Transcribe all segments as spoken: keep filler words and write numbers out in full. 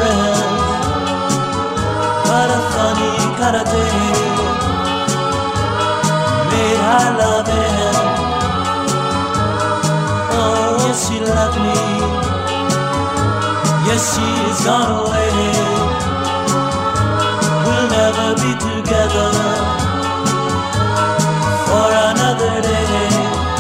friend. What a funny kind of day made our love end. Oh, yes, she left me. Yes, she's gone away. We'll never be together for another day.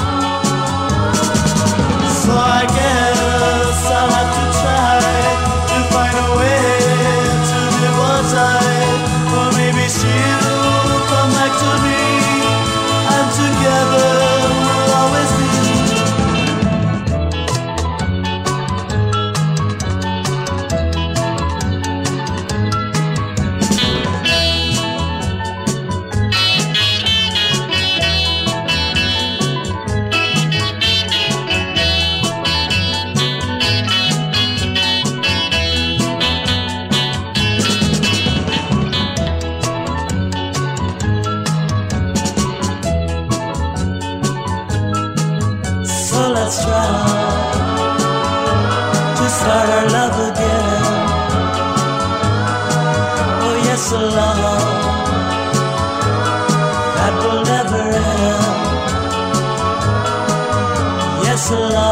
So I guess I'll have to try to find a way to live one side. Or maybe she'll come back to me, and together we'll always be. So let's try to start our love again. Oh yes, a love that will never end. Yes, a love